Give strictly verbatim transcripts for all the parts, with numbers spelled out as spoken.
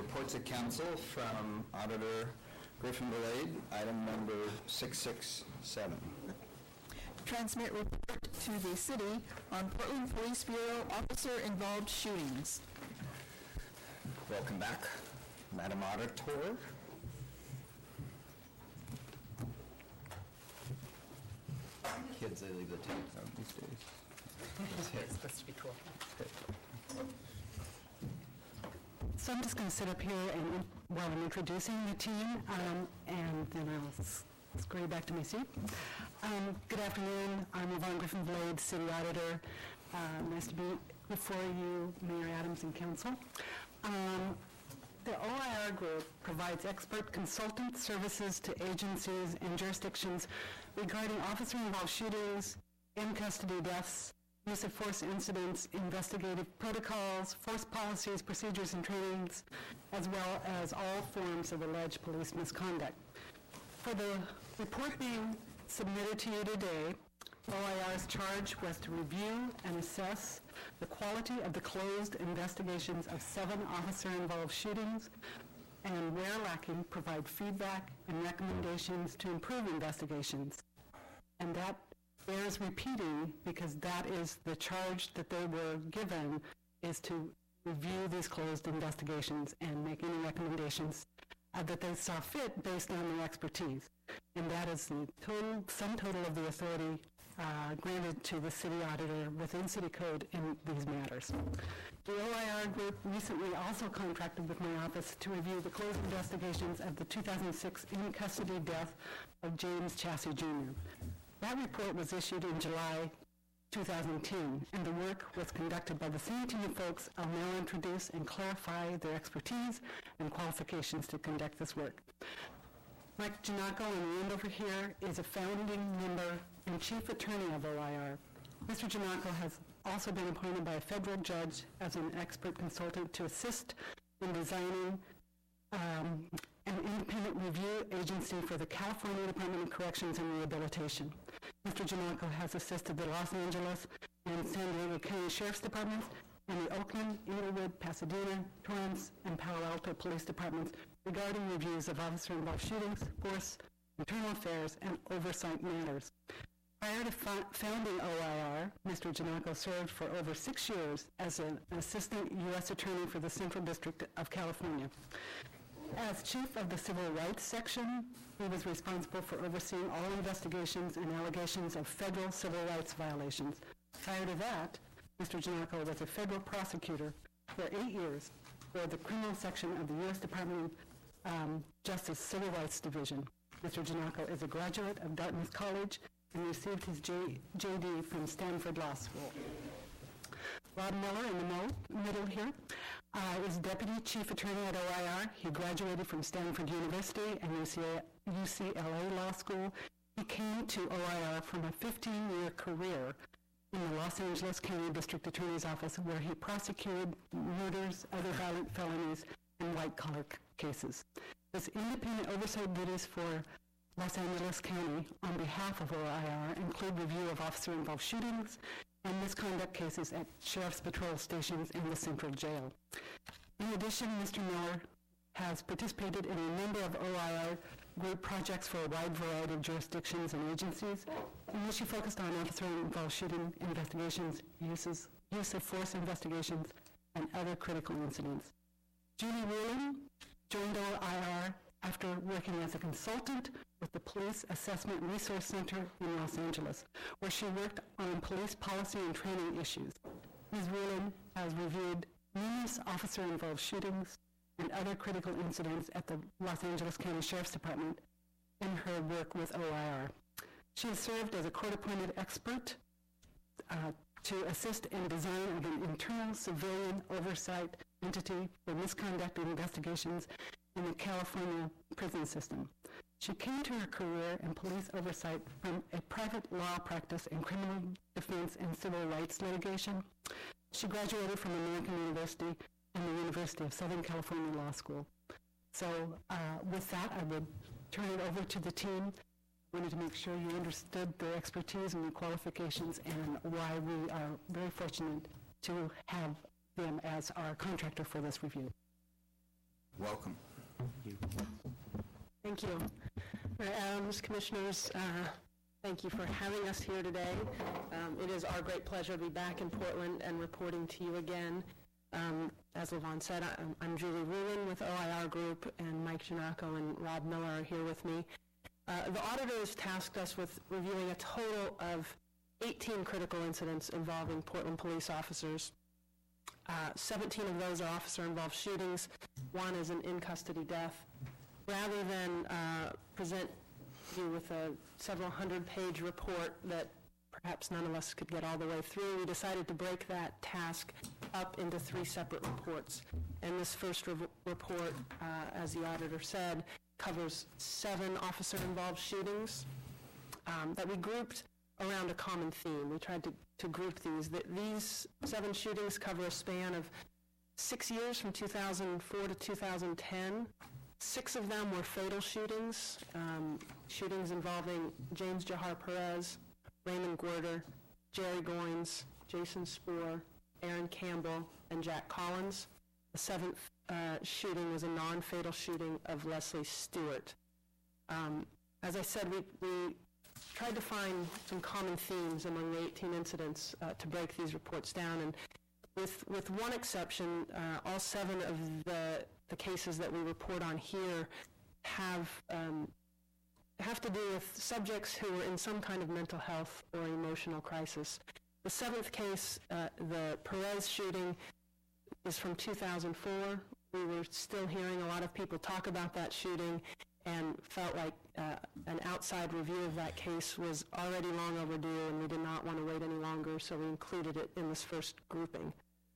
reports of council from Auditor Griffin Blade, item number six six seven. Transmit report to the city on Portland Police Bureau officer-involved shootings. Welcome back, Madam Auditor. Kids, they leave the tapes out these days. It's supposed to be cool. So I'm just going to sit up here and while I'm introducing the team, um, and then I'll s- scurry back to my seat. Um, good afternoon. I'm Yvonne Griffin Blade, City Auditor. Uh, nice to be before you, Mayor Adams and Council. Um, the O I R Group provides expert consultant services to agencies and jurisdictions regarding officer-involved shootings, in-custody deaths, use of force incidents, investigative protocols, force policies, procedures, and trainings, as well as all forms of alleged police misconduct. For the report being submitted to you today, O I R's charge was to review and assess the quality of the closed investigations of seven officer-involved shootings, and where lacking, provide feedback and recommendations to improve investigations. And that bears repeating because that is the charge that they were given, is to review these closed investigations and make any recommendations uh, that they saw fit based on their expertise. And that is the total, sum total of the authority uh, granted to the city auditor within city code in these matters. The O I R Group recently also contracted with my office to review the closed investigations of the two thousand six in-custody death of James Chassie Junior That report was issued in July two thousand ten, and the work was conducted by the same team of folks I'll now introduce and clarify their expertise and qualifications to conduct this work. Mike Giannacco, on the end over here, is a founding member and chief attorney of O I R. Mister Giannacco has also been appointed by a federal judge as an expert consultant to assist in designing um, an independent review agency for the California Department of Corrections and Rehabilitation. Mister Giannacco has assisted the Los Angeles and San Diego County Sheriff's Departments and the Oakland, Inglewood, Pasadena, Torrance, and Palo Alto Police Departments regarding reviews of officer-involved shootings, force, internal affairs, and oversight matters. Prior to fo- founding O I R, Mister Giannacco served for over six years as an assistant U S attorney for the Central District of California. As chief of the Civil Rights Section, he was responsible for overseeing all investigations and allegations of federal civil rights violations. Prior to that, Mister Giannacco was a federal prosecutor for eight years for the criminal section of the U S Department of um, Justice Civil Rights Division. Mister Giannacco is a graduate of Dartmouth College and received his J D from Stanford Law School. Rob Miller in the mo- middle here uh, is Deputy Chief Attorney at O I R. He graduated from Stanford University and U C L A Law School. He came to O I R from a fifteen-year career in the Los Angeles County District Attorney's Office, where he prosecuted murders, other violent felonies, and white-collar c- cases. His independent oversight duties for Los Angeles County on behalf of O I R include review of officer-involved shootings and misconduct cases at Sheriff's Patrol stations and the Central Jail. In addition, Mister Miller has participated in a number of O I R group projects for a wide variety of jurisdictions and agencies, in which he focused on officer-involved shooting investigations, uses, use of force investigations, and other critical incidents. Julie Whelan joined O I R after working as a consultant with the Police Assessment Resource Center in Los Angeles, where she worked on police policy and training issues. Miz Whelan has reviewed numerous officer-involved shootings and other critical incidents at the Los Angeles County Sheriff's Department in her work with O I R. She has served as a court-appointed expert uh, to assist in design of an internal civilian oversight entity for misconduct investigations in the California prison system. She came to her career in police oversight from a private law practice in criminal defense and civil rights litigation. She graduated from American University and the University of Southern California Law School. So uh, with that, I would turn it over to the team. I wanted to make sure you understood their expertise and their qualifications and why we are very fortunate to have them as our contractor for this review. Welcome. Thank you. All right, Adams, Commissioners, uh, thank you for having us here today. Um, it is our great pleasure to be back in Portland and reporting to you again. Um, as Levon said, I'm, I'm Julie Rulin with O I R Group, and Mike Giannacco and Rob Miller are here with me. Uh, the auditors tasked us with reviewing a total of eighteen critical incidents involving Portland police officers. Uh, seventeen of those are officer-involved shootings. One is an in-custody death. Rather than uh, present you with a several hundred page report that perhaps none of us could get all the way through, we decided to break that task up into three separate reports. And this first re report, uh, as the auditor said, covers seven officer-involved shootings um, that we grouped around a common theme. We tried to, to group these. The, these seven shootings cover a span of six years from two thousand four to two thousand ten. Six of them were fatal shootings, um, shootings involving James Jahar Perez, Raymond Guerter, Jerry Goins, Jason Spoor, Aaron Campbell, and Jack Collins. The seventh uh, shooting was a non-fatal shooting of Leslie Stewart. Um, as I said, we, we tried to find some common themes among the eighteen incidents uh, to break these reports down, and with, with one exception, uh, all seven of the, the cases that we report on here have, um, have to do with subjects who were in some kind of mental health or emotional crisis. The seventh case, uh, the Perez shooting, is from two thousand four. We were still hearing a lot of people talk about that shooting and felt like uh, an outside review of that case was already long overdue, and we did not want to wait any longer, so we included it in this first grouping.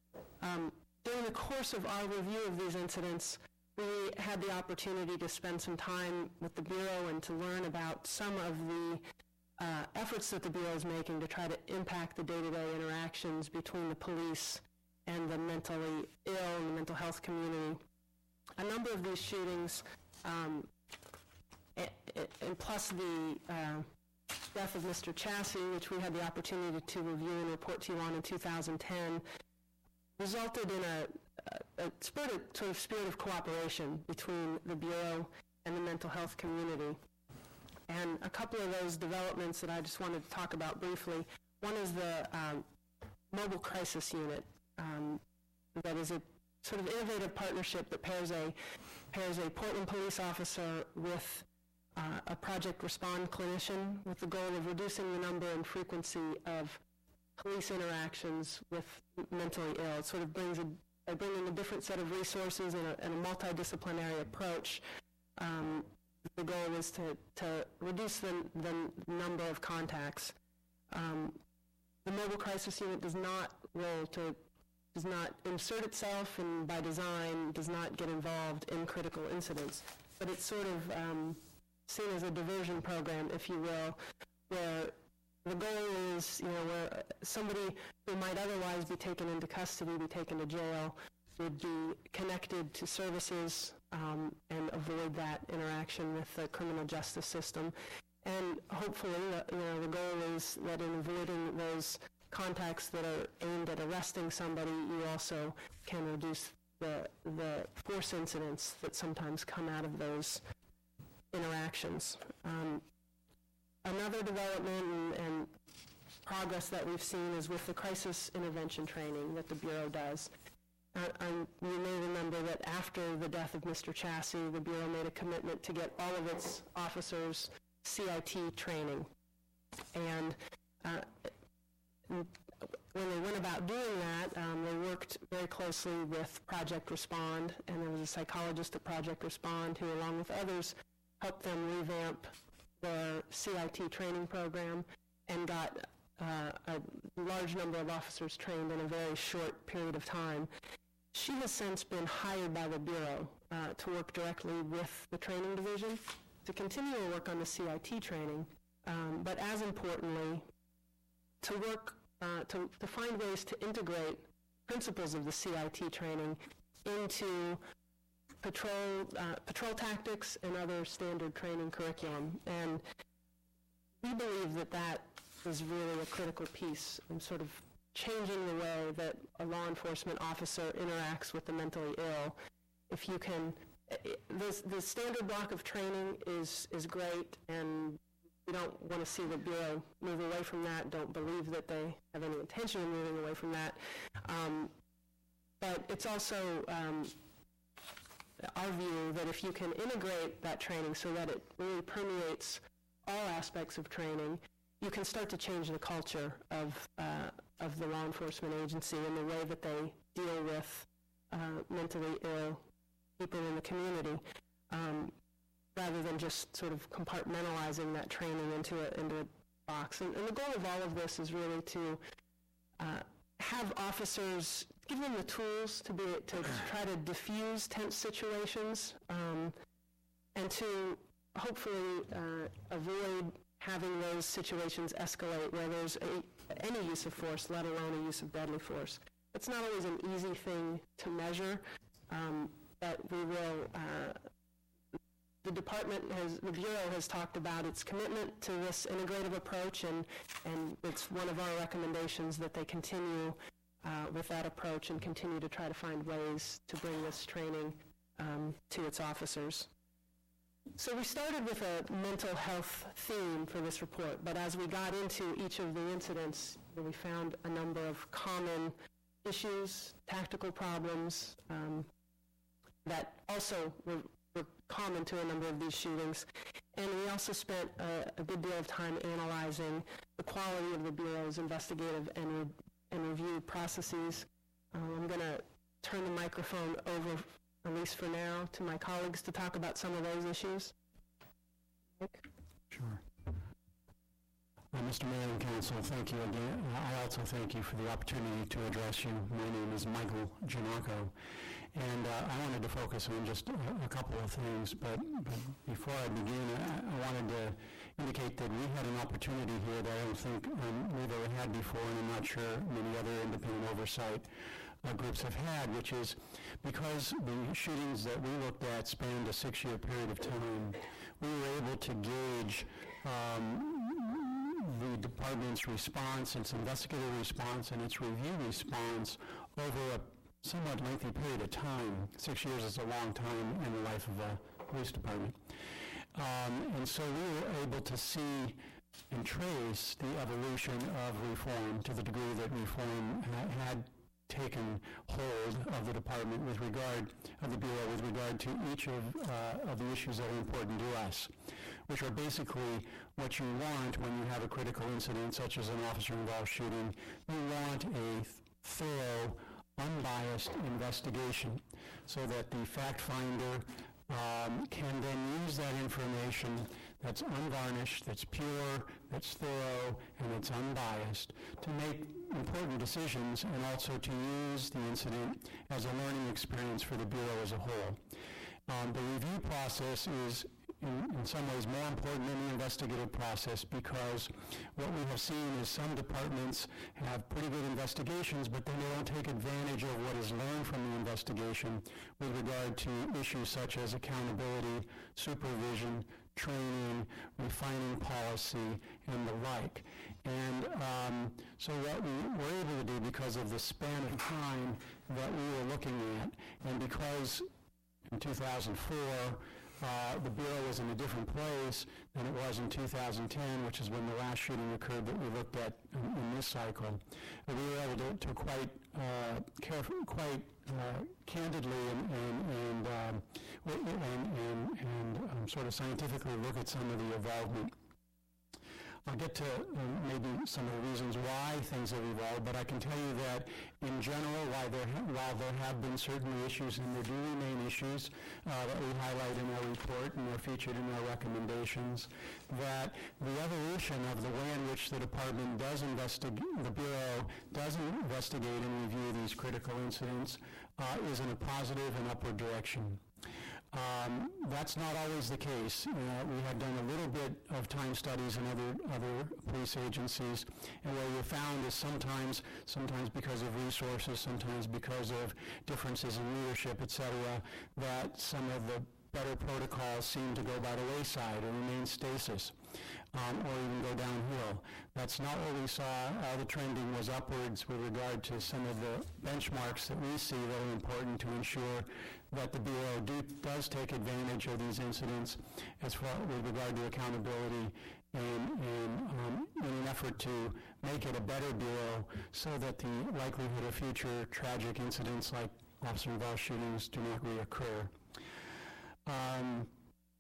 Um, during the course of our review of these incidents, we had the opportunity to spend some time with the Bureau and to learn about some of the uh, efforts that the Bureau is making to try to impact the day-to-day interactions between the police and the mentally ill and the mental health community. A number of these shootings, um, and plus the uh, death of Mister Chassie, which we had the opportunity to review and report to you on in two thousand ten, resulted in a, a, a spirit of, sort of spirit of cooperation between the Bureau and the mental health community. And a couple of those developments that I just wanted to talk about briefly. One is the um, Mobile Crisis Unit. Um, that is a sort of innovative partnership that pairs a, pairs a Portland police officer with Uh, a Project Respond clinician with the goal of reducing the number and frequency of police interactions with mentally ill. It sort of brings a, by bringing a different set of resources and a, and a multidisciplinary approach. Um, the goal was to, to reduce the, the number of contacts. Um, the Mobile Crisis Unit does not roll to, does not insert itself, and by design does not get involved in critical incidents, but it's sort of um, seen as a diversion program, if you will, where the goal is, you know, where somebody who might otherwise be taken into custody, be taken to jail, would be connected to services um, and avoid that interaction with the criminal justice system. And hopefully, uh, you know, the goal is that in avoiding those contacts that are aimed at arresting somebody, you also can reduce the, the force incidents that sometimes come out of those interactions. Um, another development and, and progress that we've seen is with the crisis intervention training that the Bureau does. Uh, um, you may remember that after the death of Mister Chassie, the Bureau made a commitment to get all of its officers C I T training. And uh, when they went about doing that, um, they worked very closely with Project Respond, and there was a psychologist at Project Respond who, along with others, helped them revamp their C I T training program and got uh, a large number of officers trained in a very short period of time. She has since been hired by the Bureau uh, to work directly with the training division to continue to work on the C I T training, um, but as importantly, to work, uh, to, to find ways to integrate principles of the C I T training into patrol, uh, patrol tactics and other standard training curriculum. And we believe that that is really a critical piece in sort of changing the way that a law enforcement officer interacts with the mentally ill if you can, the, the standard block of training is, is great, and we don't want to see the Bureau move away from that, don't believe that they have any intention of moving away from that. Um, but it's also um, our view that if you can integrate that training so that it really permeates all aspects of training, you can start to change the culture of, uh, of the law enforcement agency and the way that they deal with uh, mentally ill people in the community, um, rather than just sort of compartmentalizing that training into a, into a box. And, and the goal of all of this is really to uh, have officers, give them the tools to be to, to try to diffuse tense situations, um, and to hopefully uh, avoid having those situations escalate where there's a, any use of force, let alone a use of deadly force. It's not always an easy thing to measure, um, but we will, uh, the department has, the Bureau has talked about its commitment to this integrative approach, and, and it's one of our recommendations that they continue uh, with that approach and continue to try to find ways to bring this training um, to its officers. So we started with a mental health theme for this report, but as we got into each of the incidents, we found a number of common issues, tactical problems um, that also were, were common to a number of these shootings. And we also spent a, a good deal of time analyzing the quality of the Bureau's investigative and, re and review processes. Um, I'm going to turn the microphone over, at least for now, to my colleagues to talk about some of those issues. Nick? Sure. Uh, Mister Mayor and Council, thank you again. Uh, I also thank you for the opportunity to address you. My name is Michael Giannacco, and uh, I wanted to focus on just a, a couple of things, but, but before I begin, I, I wanted to indicate that we had an opportunity here that I don't think um, we've ever had before, and I'm not sure many other independent oversight Uh, groups have had, which is because the shootings that we looked at spanned a six-year period of time, we were able to gauge um, the department's response, its investigative response, and its review response over a somewhat lengthy period of time. Six years is a long time in the life of a police department. Um, and so we were able to see and trace the evolution of reform to the degree that reform ha had taken hold of the department with regard, of the Bureau with regard to each of, uh, of the issues that are important to us, which are basically what you want when you have a critical incident such as an officer-involved shooting. You want a thorough, unbiased investigation so that the fact finder um, can then use that information that's unvarnished, that's pure, that's thorough, and it's unbiased to make important decisions and also to use the incident as a learning experience for the Bureau as a whole. Um, the review process is in, in some ways more important than the investigative process, because what we have seen is some departments have pretty good investigations, but then they don't take advantage of what is learned from the investigation with regard to issues such as accountability, supervision, training, refining policy, and the like. And um, so what we were able to do, because of the span of time that we were looking at, and because in two thousand four, uh, the Bureau was in a different place than it was in two thousand ten, which is when the last shooting occurred that we looked at in, in this cycle. But we were able to, to quite uh, careful, quite uh, candidly and, and, and, um, and, and, and um, sort of scientifically look at some of the involvement. I'll get to um, maybe some of the reasons why things have evolved, but I can tell you that in general, while there, ha while there have been certain issues, and there do remain issues uh, that we highlight in our report and are featured in our recommendations, that the evolution of the way in which the department does investigate, the Bureau does investigate and review these critical incidents uh, is in a positive and upward direction. Um, that's not always the case. Uh, we have done a little bit of time studies in other other police agencies, and what we found is sometimes, sometimes because of resources, sometimes because of differences in leadership, et cetera, that some of the better protocols seem to go by the wayside or remain stasis, um, or even go downhill. That's not what we saw. All the trending was upwards with regard to some of the benchmarks that we see that are important to ensure that the Bureau do, does take advantage of these incidents as far with regard to accountability and, and um, in an effort to make it a better Bureau so that the likelihood of future tragic incidents like officer-involved shootings do not reoccur. Um,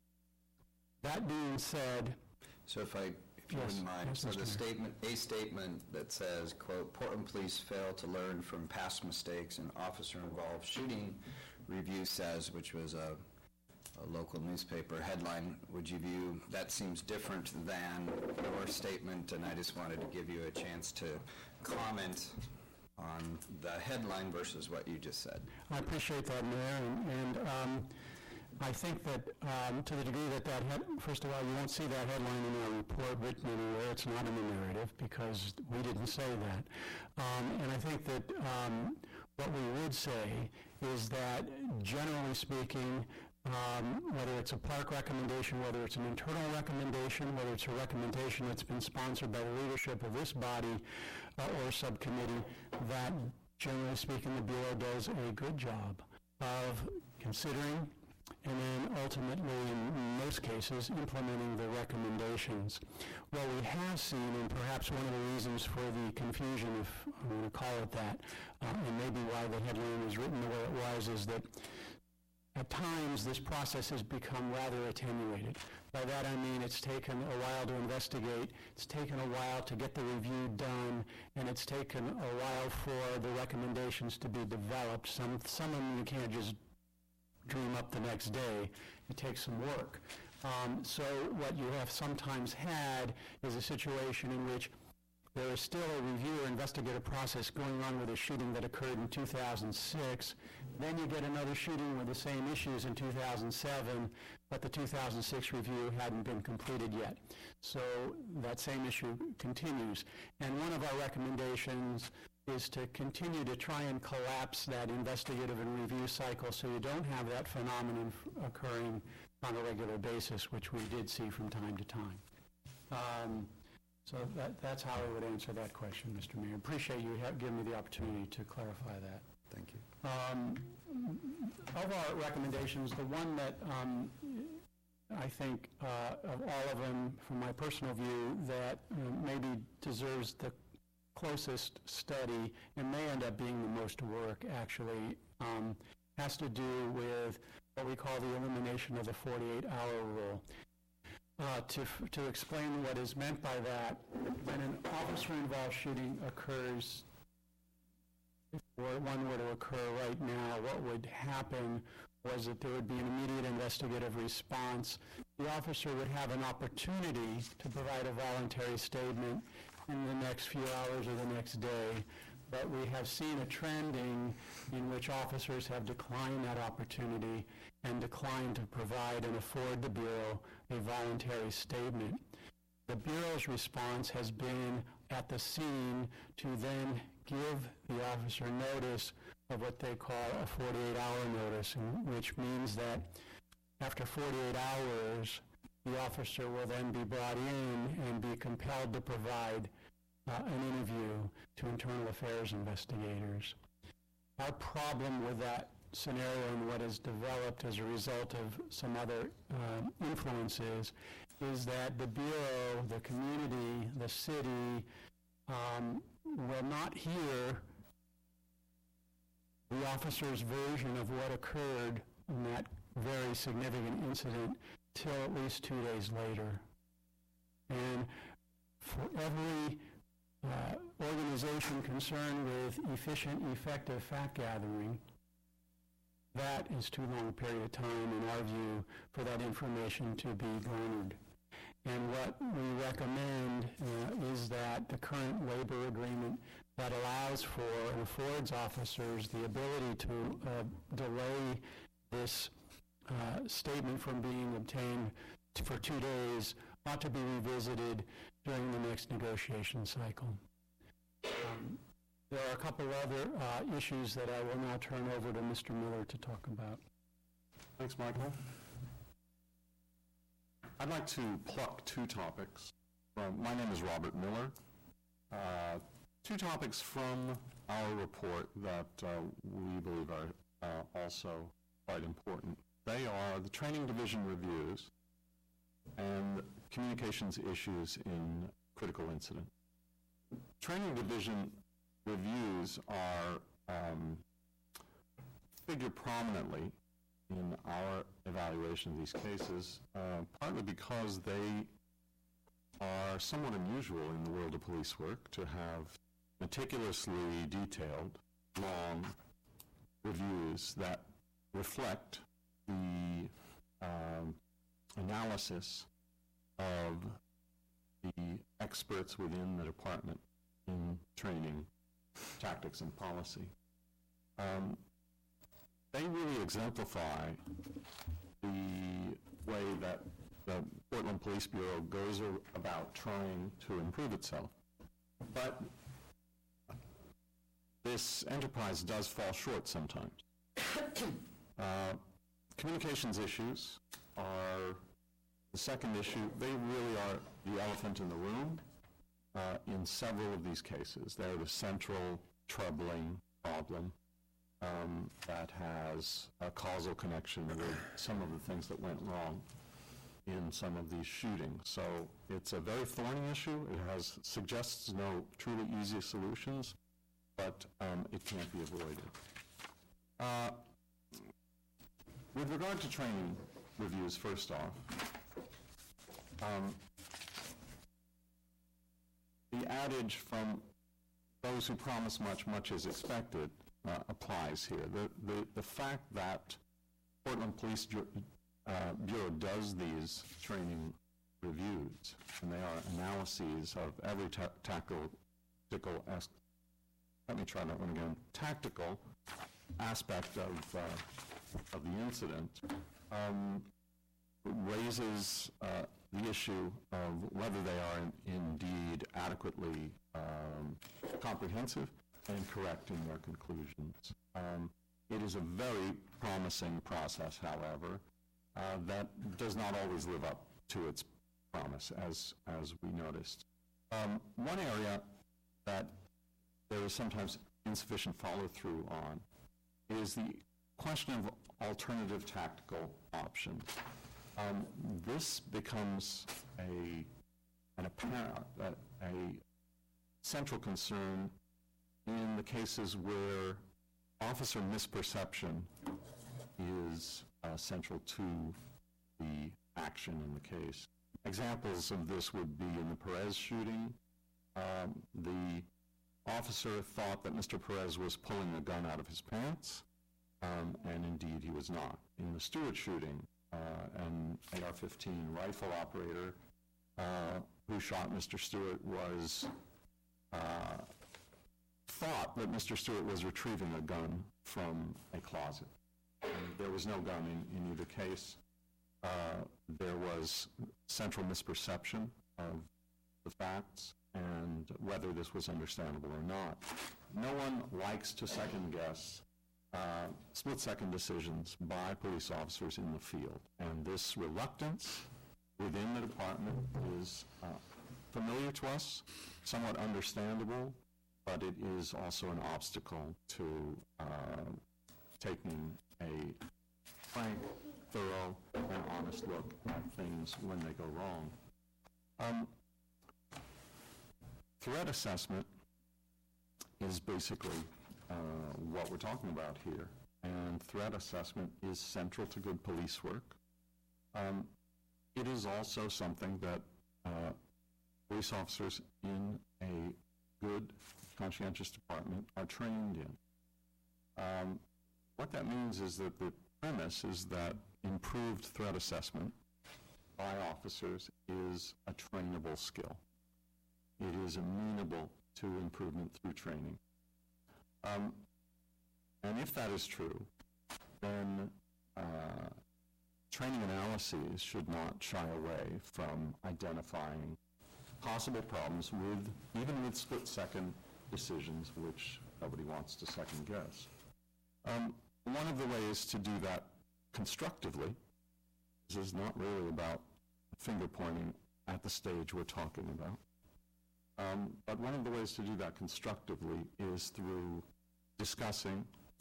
that being said, So if I, if you Yes, wouldn't mind, yes, so Mister the Mayor. statement, a statement that says, quote, Portland police fail to learn from past mistakes in officer-involved shooting, review says, which was a, a local newspaper headline, would you view, that seems different than your statement, and I just wanted to give you a chance to comment on the headline versus what you just said. I appreciate that, Mayor, and, and um, I think that um, to the degree that that, head, first of all, you won't see that headline in our report written anywhere. It's not in the narrative because we didn't say that. Um, and I think that um, what we would say is that, generally speaking, um, whether it's a park recommendation, whether it's an internal recommendation, whether it's a recommendation that's been sponsored by the leadership of this body uh, or subcommittee, that, generally speaking, the Bureau does a good job of considering and then ultimately, in most cases, implementing the recommendations. What we have seen, and perhaps one of the reasons for the confusion, if I'm going to call it that, uh, and maybe why the headline was written the way it was, is that at times this process has become rather attenuated. By that I mean it's taken a while to investigate, it's taken a while to get the review done, and it's taken a while for the recommendations to be developed. Some, some of them you can't just dream up the next day. It takes some work. Um, so what you have sometimes had is a situation in which there is still a review or investigative process going on with a shooting that occurred in two thousand six. Then you get another shooting with the same issues in two thousand seven, but the two thousand six review hadn't been completed yet. So that same issue continues. And one of our recommendations is to continue to try and collapse that investigative and review cycle so you don't have that phenomenon f- occurring on a regular basis, which we did see from time to time. Um, so that, that's how I would answer that question, Mister Mayor. Appreciate you ha- giving me the opportunity to clarify that. Thank you. Um, of our recommendations, the one that um, I think uh, of all of them, from my personal view, that uh, maybe deserves the closest study and may end up being the most work, actually, um, has to do with what we call the elimination of the forty-eight hour rule. Uh, to, to explain what is meant by that, when an officer-involved shooting occurs, if one were to occur right now, what would happen was that there would be an immediate investigative response. The officer would have an opportunity to provide a voluntary statement in the next few hours or the next day, but we have seen a trending in which officers have declined that opportunity and declined to provide and afford the Bureau a voluntary statement. The Bureau's response has been at the scene to then give the officer notice of what they call a forty-eight hour notice, which means that after forty-eight hours, the officer will then be brought in and be compelled to provide uh, an interview to internal affairs investigators. Our problem with that scenario and what has developed as a result of some other uh, influences is that the Bureau, the community, the city um, will not hear the officer's version of what occurred in that very significant incident till at least two days later. And for every uh, organization concerned with efficient, effective fact gathering, that is too long a period of time, in our view, for that information to be garnered. And what we recommend uh, is that the current labor agreement that allows for and affords officers the ability to uh, delay this uh, statement from being obtained t- for two days ought to be revisited during the next negotiation cycle. Um, there are a couple other uh, issues that I will now turn over to Mister Miller to talk about. Thanks, Michael. I'd like to pluck two topics. From, my name is Robert Miller. Uh, two topics from our report that uh, we believe are uh, also quite important. They are the training division reviews and communications issues in critical incident. Training division reviews are um, figure prominently in our evaluation of these cases, uh, partly because they are somewhat unusual in the world of police work to have meticulously detailed, long reviews that reflect the um, analysis of the experts within the department in training, tactics, and policy. Um, they really exemplify the way that the Portland Police Bureau goes about trying to improve itself. But this enterprise does fall short sometimes. uh, communications issues are the second issue. They really are the elephant in the room uh, in several of these cases. They're the central troubling problem um, that has a causal connection with some of the things that went wrong in some of these shootings. So it's a very thorny issue. It has suggests no truly easy solutions, but um, it can't be avoided. Uh, with regard to training reviews, first off, um, the adage from those who promise much, much is expected uh, applies here. The, the, the fact that Portland Police uh, Bureau does these training reviews, and they are analyses of every ta tactical, tactical as let me try that one again, tactical aspect of, uh, of the incident, um, raises uh, the issue of whether they are in, indeed adequately um, comprehensive and correct in their conclusions. Um, it is a very promising process, however, uh, that does not always live up to its promise, as, as we noticed. Um, one area that there is sometimes insufficient follow-through on is the question of alternative tactical options. Um, this becomes a, an apparent, a, a central concern in the cases where officer misperception is uh, central to the action in the case. Examples of this would be in the Perez shooting. Um, the officer thought that Mister Perez was pulling a gun out of his pants, um, and indeed he was not. In the Stewart shooting, uh, an A R fifteen rifle operator uh, who shot Mister Stewart was uh, thought that Mister Stewart was retrieving a gun from a closet. And there was no gun in, in either case. Uh, there was central misperception of the facts and whether this was understandable or not. No one likes to second-guess uh, split-second decisions by police officers in the field, and this reluctance within the department is uh, familiar to us, somewhat understandable, but it is also an obstacle to uh, taking a frank, thorough, and honest look at things when they go wrong. Um, Threat assessment is basically uh, what we're talking about here, and threat assessment is central to good police work. Um, it is also something that uh, police officers in a good, conscientious department are trained in. Um, what that means is that the premise is that improved threat assessment by officers is a trainable skill. It is amenable to improvement through training. Um, and if that is true, then uh, training analyses should not shy away from identifying possible problems with, even with split-second decisions, which nobody wants to second-guess. Um, one of the ways to do that constructively, this is not really about finger-pointing at the stage we're talking about, Um, but one of the ways to do that constructively is through discussing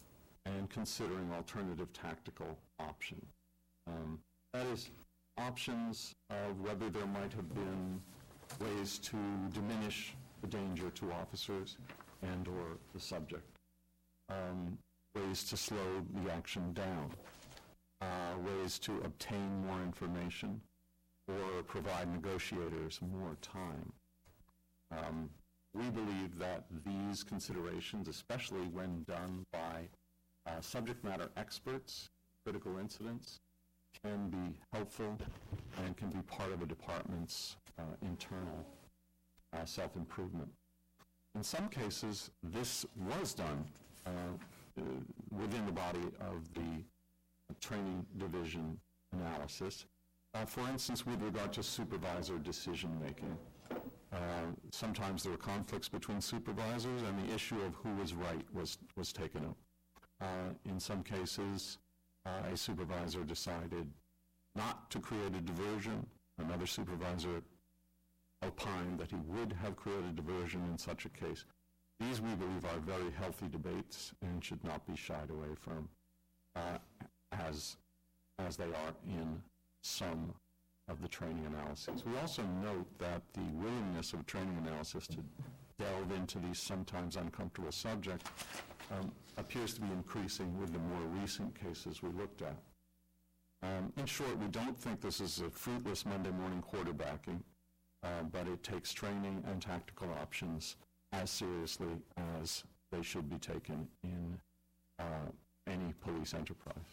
and considering alternative tactical options. Um, that is, options of whether there might have been ways to diminish the danger to officers and or the subject, um, ways to slow the action down, uh, ways to obtain more information or provide negotiators more time. Um, we believe that these considerations, especially when done by uh, subject matter experts, critical incidents, can be helpful and can be part of a department's uh, internal uh, self-improvement. In some cases, this was done uh, uh, within the body of the training division analysis. Uh, for instance, with regard to supervisor decision-making. Uh, sometimes there were conflicts between supervisors, and the issue of who was right was, was taken up. Uh, in some cases, uh, a supervisor decided not to create a diversion. Another supervisor opined that he would have created a diversion in such a case. These, we believe, are very healthy debates and should not be shied away from, uh, as, as they are in some of the training analyses. We also note that the willingness of training analysis to delve into these sometimes uncomfortable subjects um, appears to be increasing with the more recent cases we looked at. Um, in short, we don't think this is a fruitless Monday morning quarterbacking, uh, but it takes training and tactical options as seriously as they should be taken in uh, any police enterprise.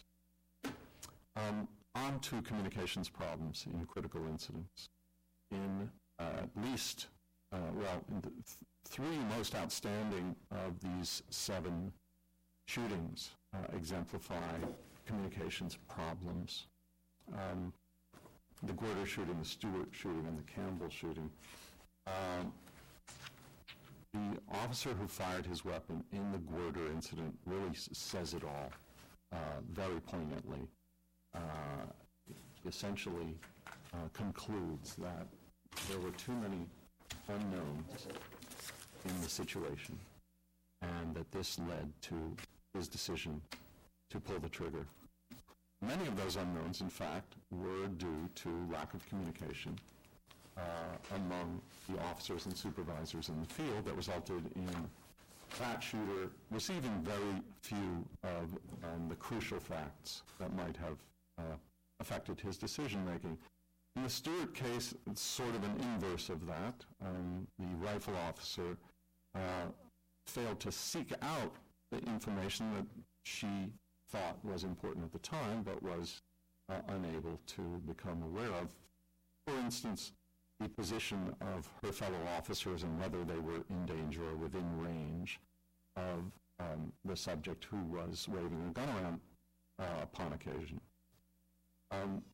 Um, on to communications problems in critical incidents. In uh, at least, uh, well, in the th three most outstanding of these seven shootings uh, exemplify communications problems. Um, the Gorder shooting, the Stewart shooting, and the Campbell shooting. Um, the officer who fired his weapon in the Gorder incident really s says it all uh, very poignantly. Uh, essentially uh, concludes that there were too many unknowns in the situation, and that this led to his decision to pull the trigger. Many of those unknowns, in fact, were due to lack of communication uh, among the officers and supervisors in the field that resulted in that shooter receiving very few of um, the crucial facts that might have uh, affected his decision-making. In the Stewart case, it's sort of an inverse of that. Um, the rifle officer uh, failed to seek out the information that she thought was important at the time, but was uh, unable to become aware of. For instance, the position of her fellow officers and whether they were in danger or within range of um, the subject who was waving a gun around uh, upon occasion. Um,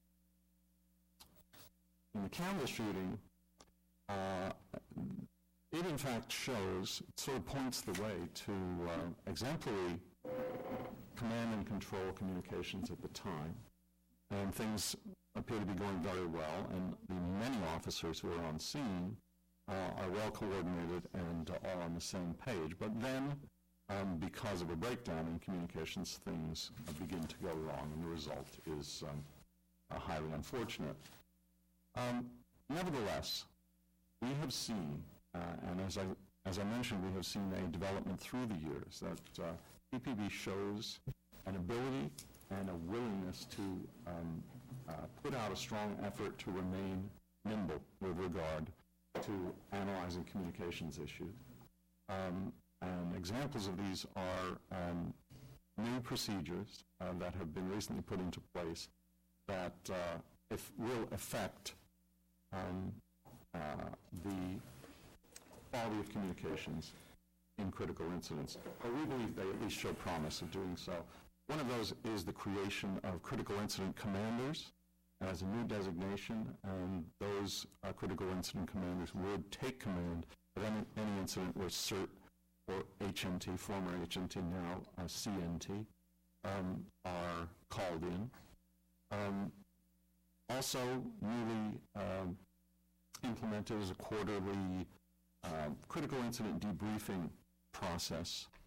in the Campbell shooting, uh, it in fact shows, it sort of points the way to uh, exemplary command and control communications at the time. And things appear to be going very well, and the many officers who are on scene uh, are well coordinated and uh, all on the same page. But then, um, because of a breakdown in communications, things uh, begin to go wrong, and the result is um, uh, highly unfortunate. Um, nevertheless, we have seen, uh, and as I, as I mentioned, we have seen a development through the years that uh, P P B shows an ability and a willingness to um, uh, put out a strong effort to remain nimble with regard to analyzing communications issues. Um, and examples of these are um, new procedures uh, that have been recently put into place that uh, if will affect um, uh, the quality of communications in critical incidents. But we believe they at least show promise of doing so. One of those is the creation of critical incident commanders as a new designation, and those uh, critical incident commanders would take command of any, any incident where CERT or H M T, former H M T, now uh, C N T, um, are called in. Um, also newly um, implemented is a quarterly uh, critical incident debriefing process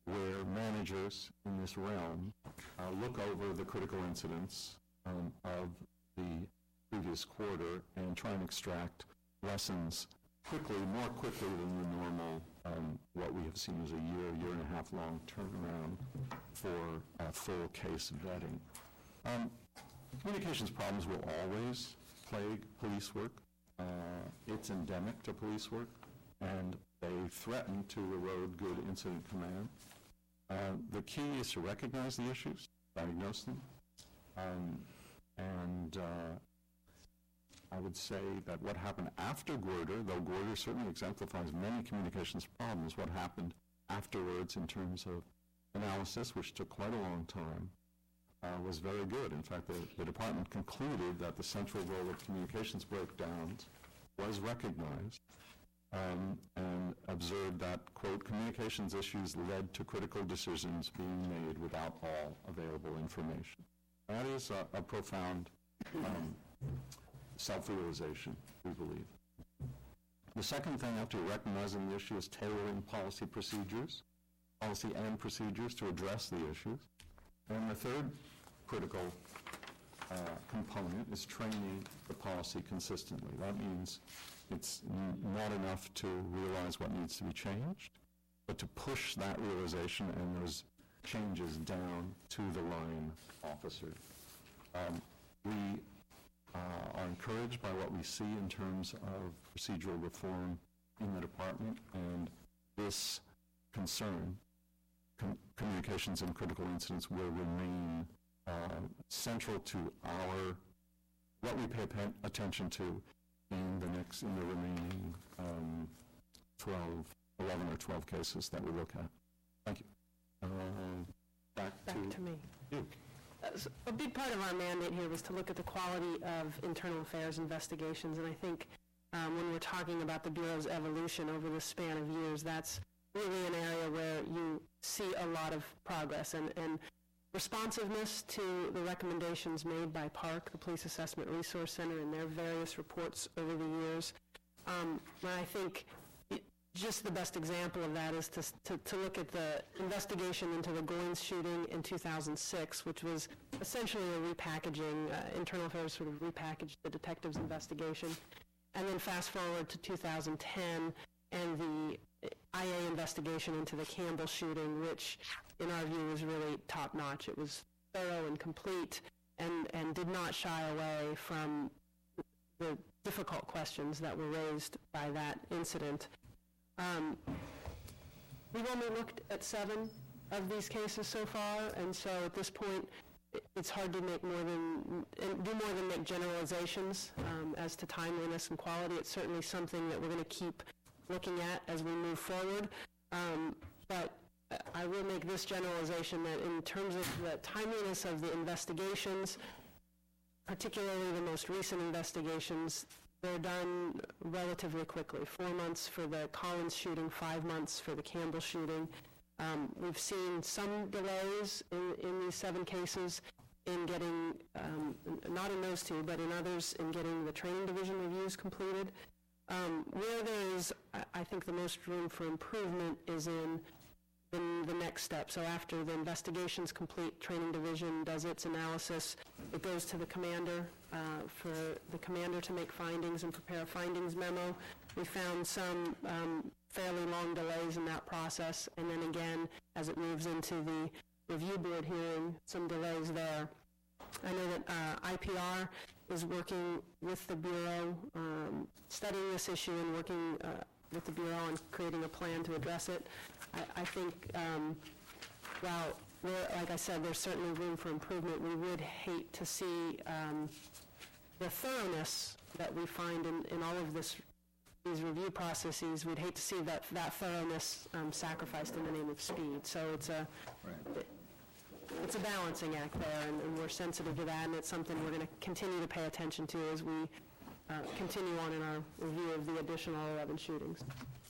where managers in this realm uh, look over the critical incidents um, of the previous quarter and try and extract lessons quickly, more quickly than the normal, um, what we have seen as a year, year and a half long turnaround for uh, full case vetting. Um, communications problems will always plague police work. Uh, it's endemic to police work, and they threaten to erode good incident command. Uh, the key is to recognize the issues, diagnose them, um, and uh, I would say that what happened after Gorder, though Gorder certainly exemplifies many communications problems, what happened afterwards in terms of analysis, which took quite a long time, uh, was very good. In fact, the, the department concluded that the central role of communications breakdowns was recognized um, and observed that, quote, communications issues led to critical decisions being made without all available information. That is a, a profound um, self-realization, we believe. The second thing after recognizing the issue is tailoring policy procedures, policy and procedures to address the issues. And the third critical uh, component is training the policy consistently. That means it's n- not enough to realize what needs to be changed, but to push that realization and those changes down to the line officer. Um, we Uh, are encouraged by what we see in terms of procedural reform in the department, and this concern, com- communications and critical incidents, will remain uh, central to our, what we pay pa- attention to in the next, in the remaining um, twelve, eleven or twelve cases that we look at. Thank you. Uh, back, Back to, to me. you. Uh, so a big part of our mandate here was to look at the quality of internal affairs investigations, and I think um, when we're talking about the Bureau's evolution over the span of years, that's really an area where you see a lot of progress, and, and responsiveness to the recommendations made by PARC, the Police Assessment Resource Center, in their various reports over the years. Um, and I think it, just the best example of that is to, to, to look at the investigation into the Goins shooting in two thousand six, which was essentially a repackaging, uh, internal affairs sort of repackaged the detective's investigation. And then fast forward to two thousand ten and the I A investigation into the Campbell shooting, which in our view was really top-notch. It was thorough and complete, and, and did not shy away from the difficult questions that were raised by that incident. Um, we've only looked at seven of these cases so far, and so at this point, it, it's hard to make more than, do more than make generalizations um, as to timeliness and quality. It's certainly something that we're going to keep looking at as we move forward. Um, but I will make this generalization that in terms of the timeliness of the investigations, particularly the most recent investigations, they're done relatively quickly. Four months for the Collins shooting, five months for the Campbell shooting. Um, we've seen some delays in, in these seven cases in getting, um, not in those two, but in others, in getting the training division reviews completed. Um, where there is, I think, the most room for improvement is in the, the next step. So after the investigation's complete, training division does its analysis, it goes to the commander uh, for the commander to make findings and prepare a findings memo. We found some um, fairly long delays in that process, and then again, as it moves into the review board hearing, some delays there. I know that uh, I P R is working with the Bureau, um, studying this issue and working uh, with the Bureau on creating a plan to address it. I, I think, um, while, like I said, there's certainly room for improvement, we would hate to see um, the thoroughness that we find in, in all of this, these review processes. We'd hate to see that, that thoroughness um, sacrificed in the name of speed. So it's a... Right. It, It's a balancing act there, and, and we're sensitive to that, and it's something we're going to continue to pay attention to as we uh, continue on in our review of the additional eleven shootings.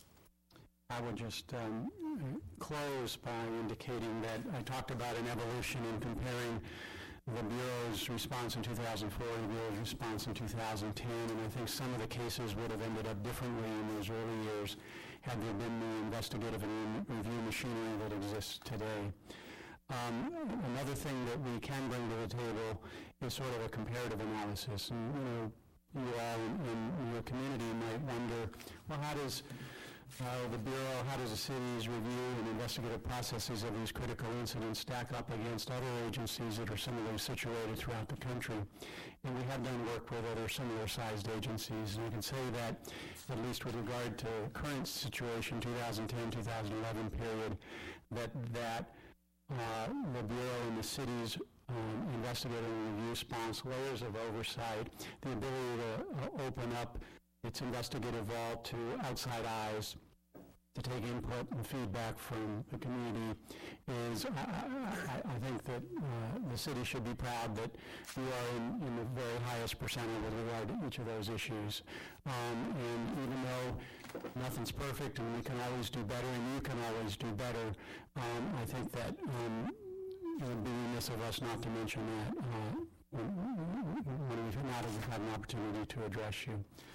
I would just um, close by indicating that I talked about an evolution in comparing the Bureau's response in two thousand four and the Bureau's response in two thousand ten, and I think some of the cases would have ended up differently in those early years had there been the investigative and review machinery that exists today. Um, another thing that we can bring to the table is sort of a comparative analysis. And, you know, you all in, in your community might wonder, well, how does uh, the Bureau, how does the city's review and investigative processes of these critical incidents stack up against other agencies that are similarly situated throughout the country? And we have done work with other similar-sized agencies, and I can say that, at least with regard to current situation, two thousand ten, two thousand eleven period, that that uh, the Bureau and the city's um, investigative and review sponsor layers of oversight, the ability to uh, open up its investigative vault to outside eyes, to take input and feedback from the community is, I, I, I think that uh, the city should be proud that you are in, in the very highest percentile with regard to each of those issues. Um, and even though nothing's perfect and we can always do better and you can always do better, um, I think that um, it would be remiss of us not to mention that uh, when, when we've, now that we've had an opportunity to address you.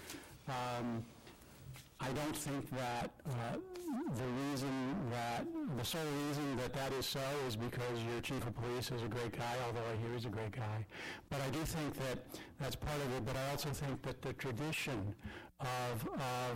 Um, I don't think that uh, the reason that, the sole reason that that is so is because your chief of police is a great guy, although I hear he's a great guy. But I do think that that's part of it, but I also think that the tradition of, of,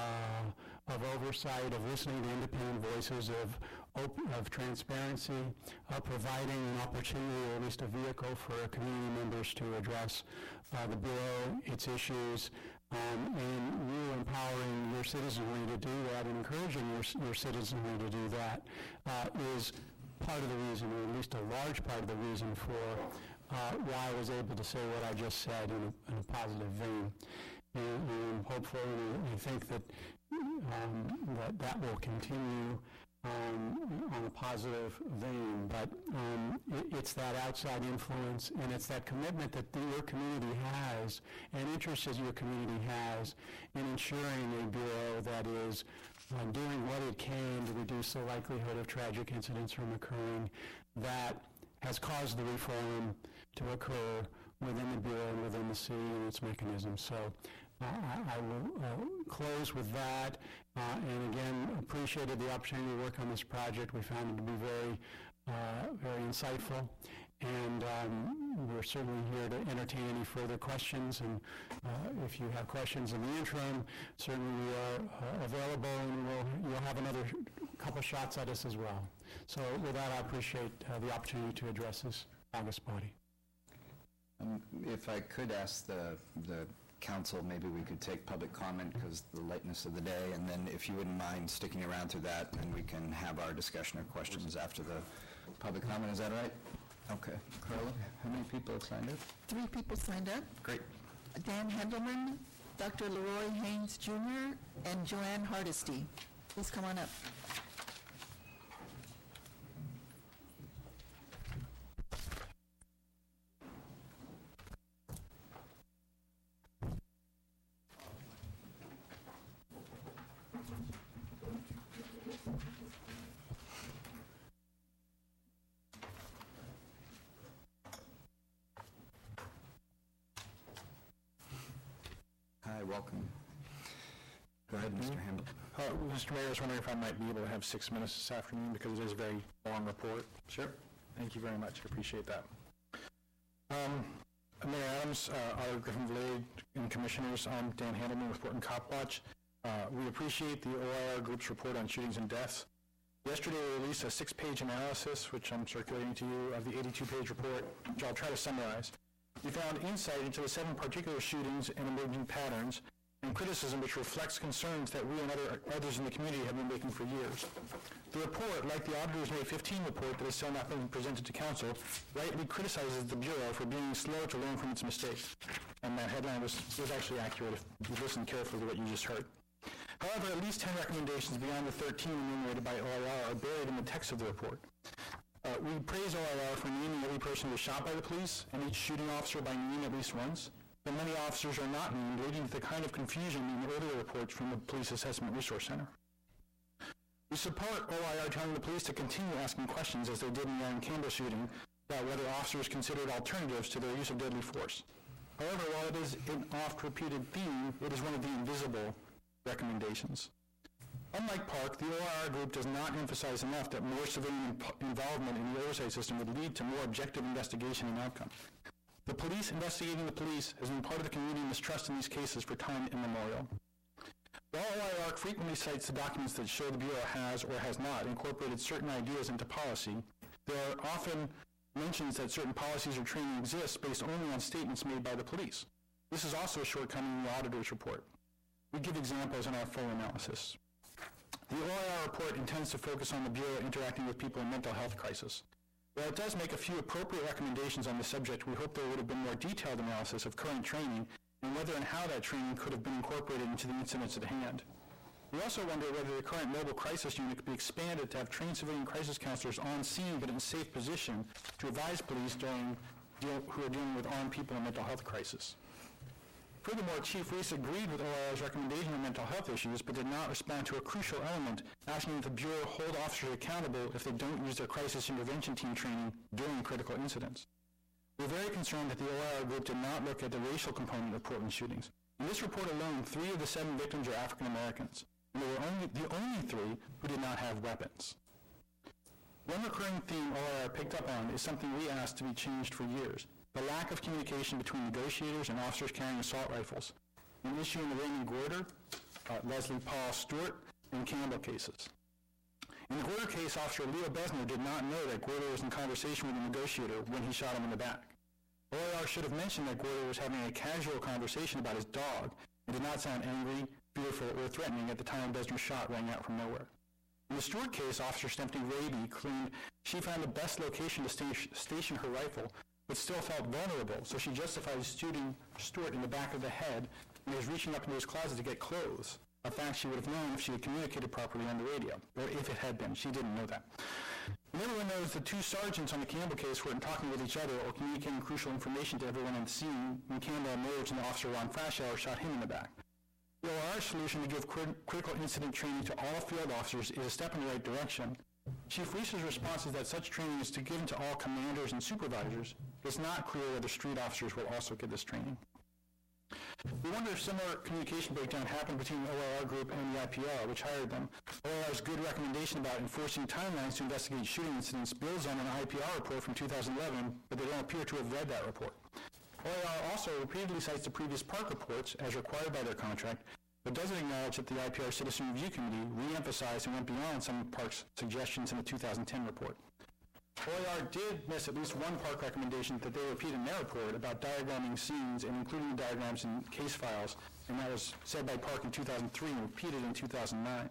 uh, of oversight, of listening to independent voices, of, op- of transparency, of providing an opportunity, or at least a vehicle for community members to address uh, the Bureau, its issues, Um, and you empowering your citizenry to do that and encouraging your, your citizenry to do that uh, is part of the reason, or at least a large part of the reason for uh, why I was able to say what I just said in a, in a positive vein. And, and I'm hopeful, and I think that, um, that that will continue Um, on a positive vein, but um, it, it's that outside influence and it's that commitment that the, your community has and interest that your community has in ensuring a Bureau that is uh, doing what it can to reduce the likelihood of tragic incidents from occurring, that has caused the reform to occur within the Bureau and within the city and its mechanisms. So uh, I, I will uh, close with that. Uh, and again, appreciated the opportunity to work on this project. We found it to be very, uh, very insightful. And um, we're certainly here to entertain any further questions. And uh, if you have questions in the interim, certainly we are uh, available, and we'll, you'll have another couple shots at us as well. So with that, I appreciate uh, the opportunity to address this August body. Um, if I could ask the the council, maybe we could take public comment because the lateness of the day, and then if you wouldn't mind sticking around through that, then we can have our discussion or questions after the public comment. Is that right? Okay. Carla, how many people have signed up? Three people signed up. Great. Dan Hendelman, Doctor Leroy Haynes Junior, and Joanne Hardesty. Please come on up. Hi, welcome. Go ahead, Mister Hamble. Uh, Mister Mayor, I was wondering if I might be able to have six minutes this afternoon because it is a very long report. Sure. Thank you very much. I appreciate that. Um, Mayor Adams, uh, Auditor Griffin Vlade, and Commissioners, I'm Dan Handelman with Portland Cop Watch. Uh, we appreciate the O I R Group's report on shootings and deaths. Yesterday, we released a six-page analysis, which I'm circulating to you, of the eighty-two page report, which I'll try to summarize. We found insight into the seven particular shootings and emerging patterns, and criticism which reflects concerns that we and other, others in the community have been making for years. The report, like the auditor's May fifteenth report that has still not been presented to council, rightly criticizes the Bureau for being slow to learn from its mistakes. And that headline was, was actually accurate if you listen carefully to what you just heard. However, at least ten recommendations beyond the thirteen enumerated by O I R are buried in the text of the report. Uh, we praise O I R for naming every person who was shot by the police and each shooting officer by name at least once. But many officers are not named, leading to the kind of confusion in the earlier reports from the Police Assessment Resource Center. We support O I R telling the police to continue asking questions, as they did in the Aaron Campbell shooting, about whether officers considered alternatives to their use of deadly force. However, while it is an oft-repeated theme, it is one of the invisible recommendations. Unlike Park, the O I R group does not emphasize enough that more civilian imp- involvement in the oversight system would lead to more objective investigation and outcome. The police investigating the police has been part of the community mistrust in these cases for time immemorial. While O I R frequently cites the documents that show the Bureau has or has not incorporated certain ideas into policy, there are often mentions that certain policies or training exist based only on statements made by the police. This is also a shortcoming in the auditor's report. We give examples in our full analysis. The O I R report intends to focus on the Bureau interacting with people in mental health crisis. While it does make a few appropriate recommendations on the subject, we hope there would have been more detailed analysis of current training and whether and how that training could have been incorporated into the incidents at hand. We also wonder whether the current mobile crisis unit could be expanded to have trained civilian crisis counselors on scene but in a safe position to advise police during deal, who are dealing with armed people in mental health crisis. Furthermore, Chief Reese agreed with O I R's recommendation on mental health issues, but did not respond to a crucial element, asking that the Bureau hold officers accountable if they don't use their crisis intervention team training during critical incidents. We're very concerned that the O I R group did not look at the racial component of Portland shootings. In this report alone, three of the seven victims are African Americans, and they were only, the only three who did not have weapons. One recurring theme O I R picked up on is something we asked to be changed for years: the lack of communication between negotiators and officers carrying assault rifles, an issue in the Raymond Gorder, uh, Leslie Paul Stewart, and Campbell cases. In the Gorder case, Officer Leo Besner did not know that Gorder was in conversation with a negotiator when he shot him in the back. O I R should have mentioned that Gorder was having a casual conversation about his dog and did not sound angry, fearful, or threatening at the time Besner's shot rang out from nowhere. In the Stewart case, Officer Stephanie Raby claimed she found the best location to sta- station her rifle, but still felt vulnerable, so she justified shooting Stewart in the back of the head and was reaching up into his closet to get clothes, a fact she would have known if she had communicated properly on the radio, or if it had been. She didn't know that. And everyone knows the two sergeants on the Campbell case weren't talking with each other or communicating crucial information to everyone on the scene when Campbell emerged and the officer Ron Fashauer shot him in the back. The O I R solution to give crit- critical incident training to all field officers is a step in the right direction. Chief Reese's response is that such training is to give to all commanders and supervisors. It's not clear whether street officers will also get this training. We wonder if similar communication breakdown happened between the O I R group and the I P R, which hired them. O I R's good recommendation about enforcing timelines to investigate shooting incidents builds on an I P R report from two thousand eleven, but they don't appear to have read that report. O I R also repeatedly cites the previous Park reports as required by their contract, but doesn't acknowledge that the I P R Citizen Review Committee re-emphasized and went beyond some of Park's suggestions in the two thousand ten report. O I R did miss at least one Park recommendation that they repeat in their report about diagramming scenes and including the diagrams in case files, and that was said by Park in two thousand three and repeated in two thousand nine.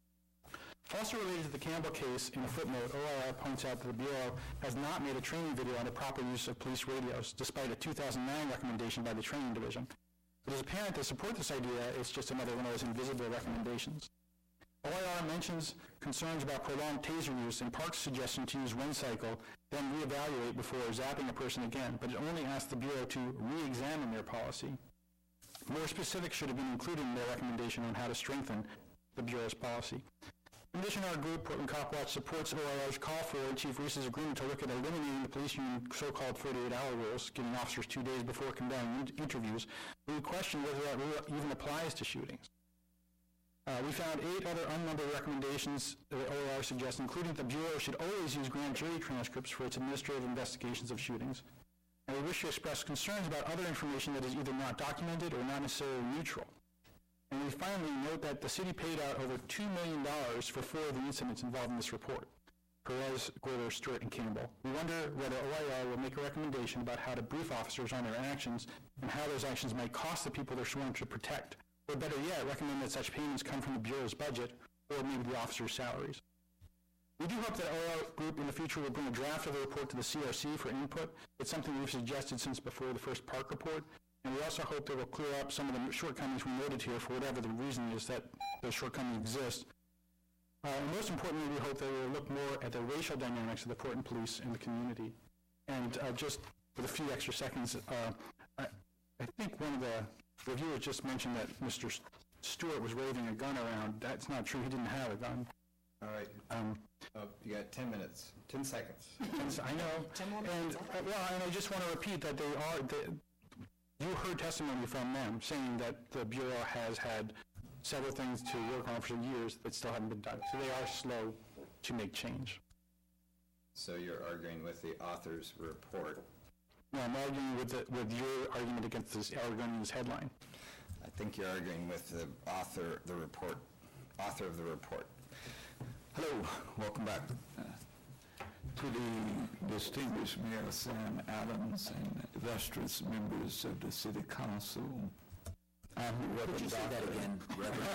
Also related to the Campbell case, in a footnote, O I R points out that the Bureau has not made a training video on the proper use of police radios, despite a two thousand nine recommendation by the Training Division. It is apparent to support this idea, it's just another one of those invisible recommendations. O I R mentions concerns about prolonged taser use and Park's suggestion to use one cycle, then reevaluate before zapping a person again, but it only asks the Bureau to re-examine their policy. More specifics should have been included in their recommendation on how to strengthen the Bureau's policy. In addition, our group, Portland Cop Watch, supports O I R's call for Chief Reese's agreement to look at eliminating the police union so-called forty-eight hour rules, giving officers two days before conducting in- interviews. We question whether that rule even applies to shootings. Uh, we found eight other unnumbered recommendations that O I R suggests, including that the Bureau should always use grand jury transcripts for its administrative investigations of shootings. And we wish to express concerns about other information that is either not documented or not necessarily neutral. And we finally note that the city paid out over two million dollars for four of the incidents involved in this report: Perez, Gorder, Stewart, and Campbell. We wonder whether O I R will make a recommendation about how to brief officers on their actions and how those actions might cost the people they're sworn to protect. Or better yet, recommend that such payments come from the Bureau's budget or maybe the officers' salaries. We do hope that O I R Group in the future will bring a draft of the report to the C R C for input. It's something we've suggested since before the first Park report. And we also hope they will clear up some of the shortcomings we noted here for whatever the reason is that those shortcomings exist. Uh, and most importantly, we hope they will look more at the racial dynamics of the Portland police and the community. And uh, just with a few extra seconds, uh, I, I think one of the reviewers just mentioned that Mister Stewart was waving a gun around. That's not true. He didn't have a gun. All right. Um, Oh, you got ten minutes, ten seconds. and so I know. And, uh, well, and I just want to repeat that they are, they, you heard testimony from them saying that the Bureau has had several things to work on for years that still haven't been done. So they are slow to make change. So you're arguing with the author's report. No, I'm arguing with, the, with your argument against this, arguing this headline. I think you're arguing with the author, the report, author of the report. Hello, welcome back. Uh, to the distinguished Mayor Sam Adams and illustrious members of the City Council. I'm the Reverend. Could you say that again, Reverend?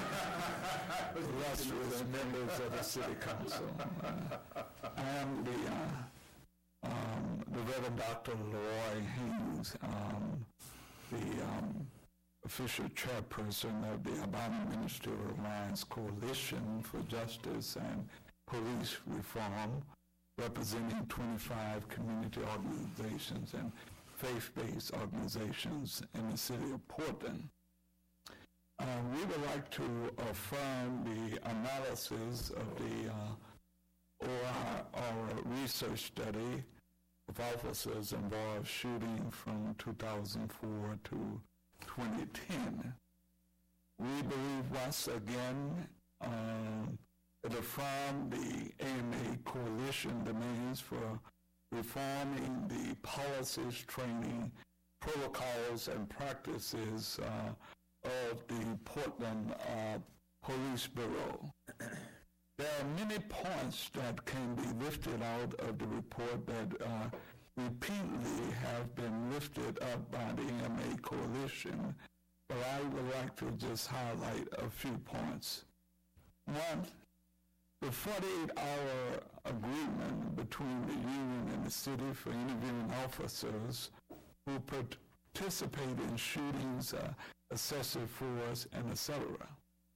Illustrious members of the City Council. Uh, I am the, uh, um, the Reverend Doctor Leroy Haynes, um, the um, official chairperson of the Obama Ministerial Alliance Coalition for Justice and Police Reform, representing twenty-five community organizations and faith-based organizations in the city of Portland. Uh, we would like to affirm the analysis of the uh, O I R research study of officers involved shooting from two thousand four to twenty ten. We believe once again um, it affirmed the A M A coalition demands for reforming the policies, training, protocols, and practices uh, of the Portland uh, Police Bureau. There are many points that can be lifted out of the report that uh, repeatedly have been lifted up by the A M A coalition, but I would like to just highlight a few points. One, the forty-eight hour agreement between the union and the city for interviewing officers who participate in shootings, uh, excessive force, and et cetera.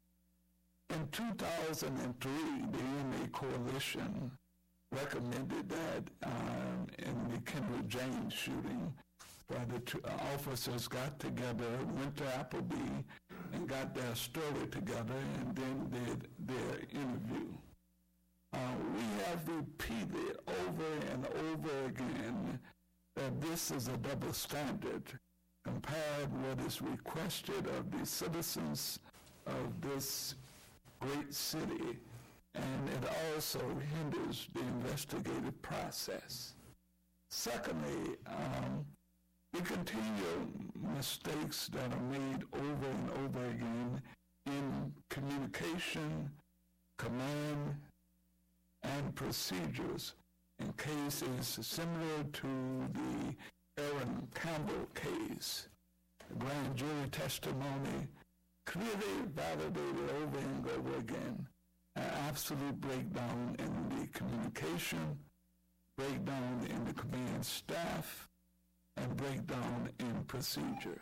In two thousand three, the A M A coalition recommended that um, in the Kendrick James shooting, where the two officers got together, went to Appleby, and got their story together, and then did their interview. Uh, we have repeated over and over again that this is a double standard compared what is requested of the citizens of this great city, and it also hinders the investigative process. Secondly, um, we continue mistakes that are made over and over again in communication, command, and procedures in cases similar to the Aaron Campbell case. The grand jury testimony clearly validated over and over again an absolute breakdown in the communication, breakdown in the command staff, and breakdown in procedure.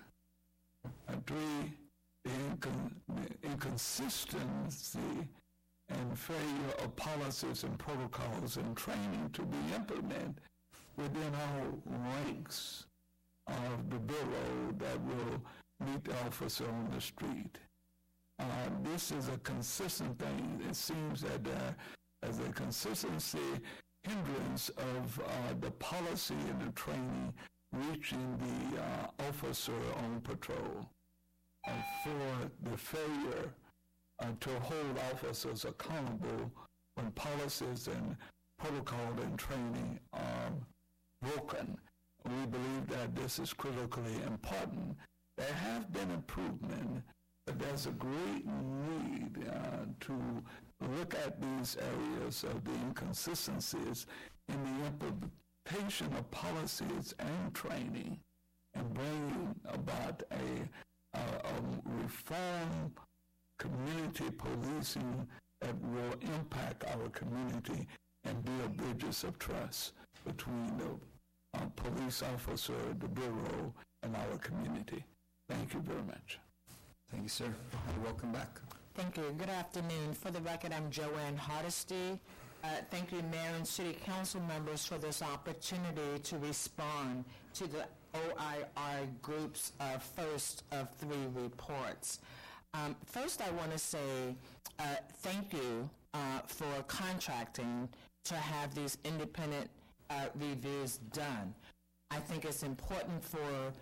And three, the, incon- the inconsistency and failure of policies and protocols and training to be implemented within our ranks of the bureau that will meet the officer on the street. Uh, this is a consistent thing. It seems that there is a consistency hindrance of uh, the policy and the training reaching the uh, officer on patrol uh, for the failure uh, to hold officers accountable when policies and protocol and training are broken. We believe that this is critically important. There have been improvement, but there's a great need uh, to look at these areas of the inconsistencies in the implementation of policies and training and bringing about a, a, a reform community policing that will impact our community and build bridges of trust between the uh, police officer, the bureau, and our community. Thank you very much. Thank you, sir. Welcome back. Thank you. Good afternoon. For the record, I'm Joanne Hardesty. Uh, thank you, Mayor and City Council members, for this opportunity to respond to the O I R Group's uh, first of three reports. Um, first, I want to say uh, thank you uh, for contracting to have these independent uh, reviews done. I think it's important for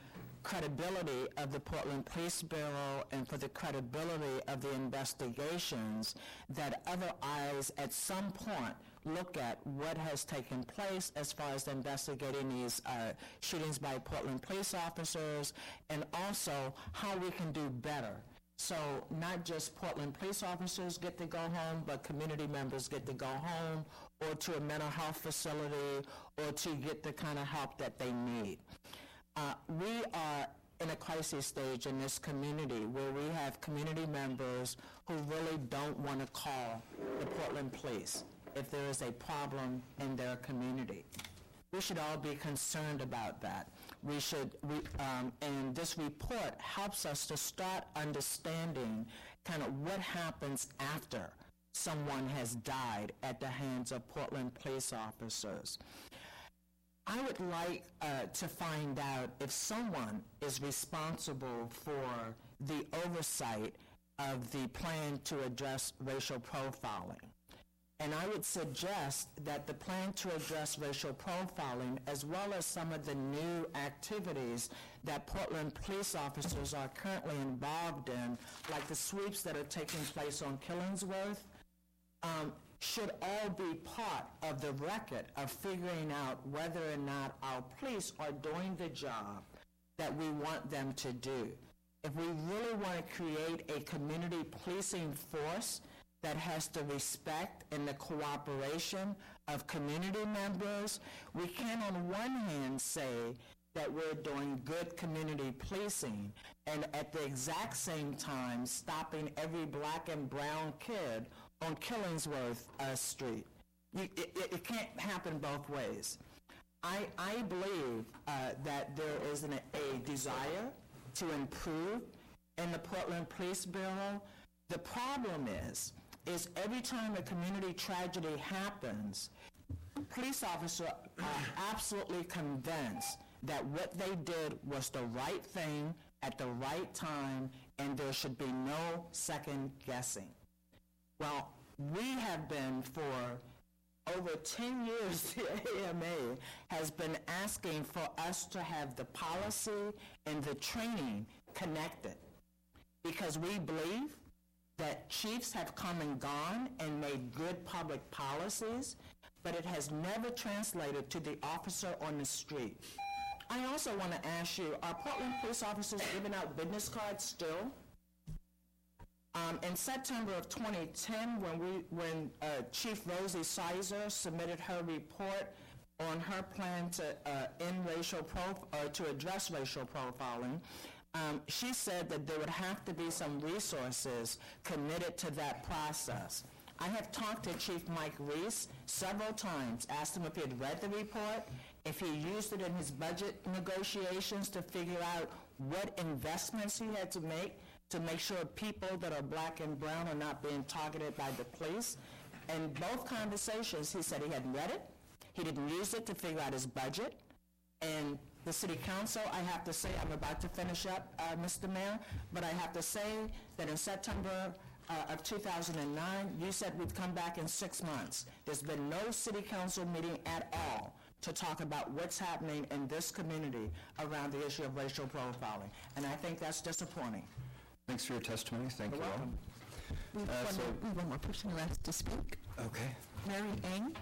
credibility of the Portland Police Bureau and for the credibility of the investigations, that other eyes at some point look at what has taken place as far as investigating these uh, shootings by Portland police officers, and also how we can do better. So not just Portland police officers get to go home, but community members get to go home or to a mental health facility or to get the kind of help that they need. Uh, we are in a crisis stage in this community where we have community members who really don't want to call the Portland police if there is a problem in their community. We should all be concerned about that. We should, we, um, and this report helps us to start understanding kind of what happens after someone has died at the hands of Portland police officers. I would like uh, to find out if someone is responsible for the oversight of the plan to address racial profiling. And I would suggest that the plan to address racial profiling, as well as some of the new activities that Portland police officers are currently involved in, like the sweeps that are taking place on Killingsworth, um, should all be part of the record of figuring out whether or not our police are doing the job that we want them to do. If we really want to create a community policing force that has the respect and the cooperation of community members, we can on one hand say that we're doing good community policing and at the exact same time stopping every black and brown kid on Killingsworth uh, Street. You, it, it can't happen both ways. I, I believe uh, that there is an, a desire to improve in the Portland Police Bureau. The problem is, is every time a community tragedy happens, police officers are absolutely convinced that what they did was the right thing at the right time and there should be no second guessing. Well, we have been for over ten years, the A M A has been asking for us to have the policy and the training connected because we believe that chiefs have come and gone and made good public policies, but it has never translated to the officer on the street. I also want to ask you, are Portland police officers giving out business cards still? Um, in September of twenty ten, when we, when uh, Chief Rosie Sizer submitted her report on her plan to uh, end racial prof- or to address racial profiling, um, she said that there would have to be some resources committed to that process. I have talked to Chief Mike Reese several times, asked him if he had read the report, if he used it in his budget negotiations to figure out what investments he had to make to make sure people that are black and brown are not being targeted by the police. In both conversations, he said he hadn't read it, he didn't use it to figure out his budget, and the city council, I have to say, I'm about to finish up, uh, Mister Mayor, but I have to say that in September uh, of two thousand nine, you said we'd come back in six months. There's been no city council meeting at all to talk about what's happening in this community around the issue of racial profiling, and I think that's disappointing. Thanks for your testimony. Thank You're you welcome. We have, Uh, one, so- more, we have one more person who has to speak. all. Okay. Mary Eng.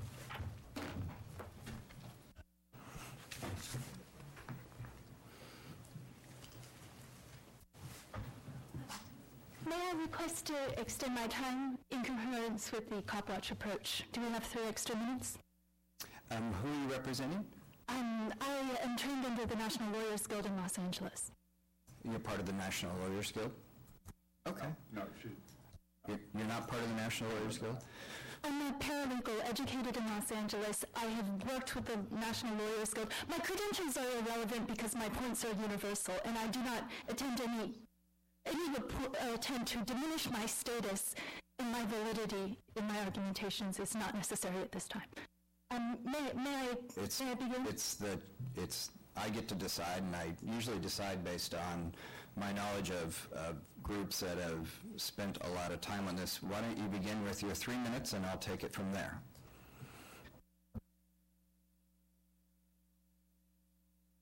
May I request to extend my time in concurrence with the Copwatch approach? Do we have three extra minutes? Um, who are you representing? Um, I am trained under the National Lawyers Guild in Los Angeles. You're part of the National Lawyers Guild? Okay. No, she... You're, you're not part of the National Lawyers Guild? I'm a paralegal educated in Los Angeles. I have worked with the National Lawyers Guild. My credentials are irrelevant because my points are universal, and I do not attend any any report, uh, attempt to diminish my status and my validity in my argumentations is not necessary at this time. Um, may, may, I, It's, may I begin? it's the, it's, I get to decide, and I usually decide based on my knowledge of, of groups that have spent a lot of time on this. Why don't you begin with your three minutes, and I'll take it from there. May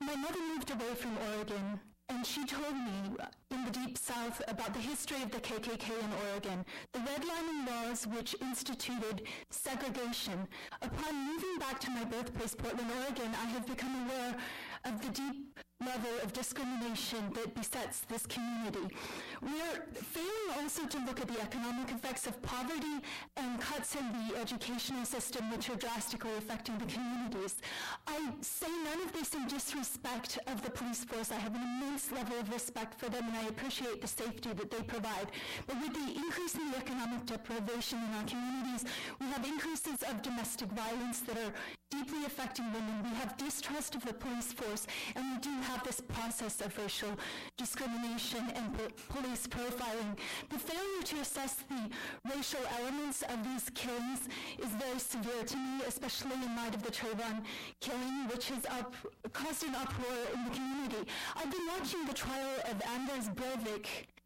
my mother moved away from Oregon, and she told me in the Deep South about the history of the K K K in Oregon, the redlining laws which instituted segregation. Upon moving back to my birthplace, Portland, Oregon, I have become aware of the deep level of discrimination that besets this community. We are failing also to look at the economic effects of poverty and cuts in the educational system, which are drastically affecting the communities. I say none of this in disrespect of the police force. I have an immense level of respect for them, and I appreciate the safety that they provide. But with the increase in the economic deprivation in our communities, we have increases of domestic violence that are deeply affecting women. We have distrust of the police force, and we do have this process of racial discrimination and po- police profiling. The failure to assess the racial elements of these killings is very severe to me, especially in light of the Trayvon killing, which has up, caused an uproar in the community. I've been watching the trial of Anders Breivik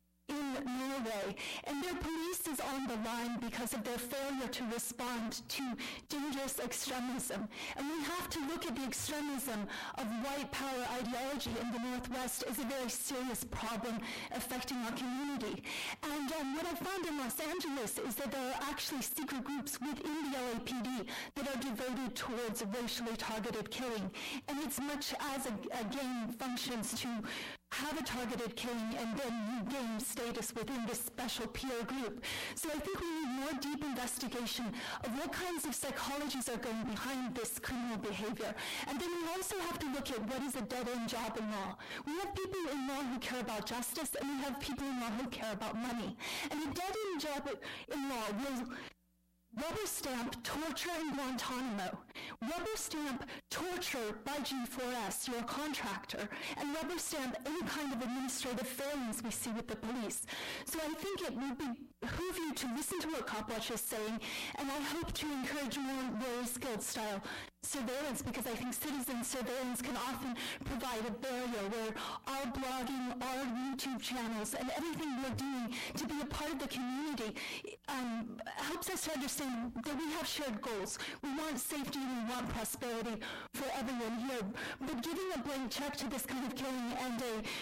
in Norway, and their police is on the line because of their failure to respond to dangerous extremism. And we have to look at the extremism of white power ideology in the Northwest as a very serious problem affecting our community. And um, what I found in Los Angeles is that there are actually secret groups within the L A P D that are devoted towards racially targeted killing. And it's much as a, a game functions to have a targeted killing and then you gain status within this special peer group. So I think we need more deep investigation of what kinds of psychologies are going behind this criminal behavior. And then we also have to look at what is a dead-end job in law. We have people in law who care about justice, and we have people in law who care about money. And a dead-end job in law will rubber stamp torture in Guantanamo, rubber stamp torture by G four S, your contractor, and rubber stamp any kind of administrative failings we see with the police. So I think it would behoove you to listen to what Copwatch is saying, and I hope to encourage more very skilled style surveillance, because I think citizen surveillance can often provide a barrier where our blogging, our YouTube channels, and everything we're doing to be a part of the community um, helps us to understand that we have shared goals. We want safety and we want prosperity for everyone here. But giving a blank check to this kind of killing and